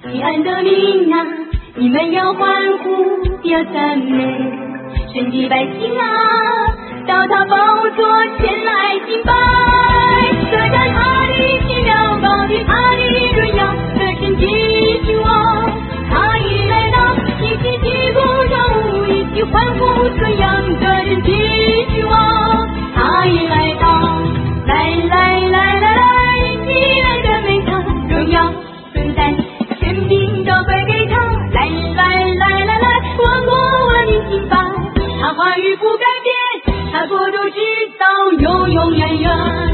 西安的民啊，你们要欢呼，要赞美，神的百姓啊，到他宝座前来敬拜，得着他的奇妙高的他的荣耀，得胜的君王，他已来到，一起击鼓跳舞，一起欢呼颂扬，得胜的君王，他已来到，来来来来来，一起来赞美他，荣耀颂赞全凭都归给他，来来来来来，万国万民敬拜，他话语不改变，他国度直到永永远远。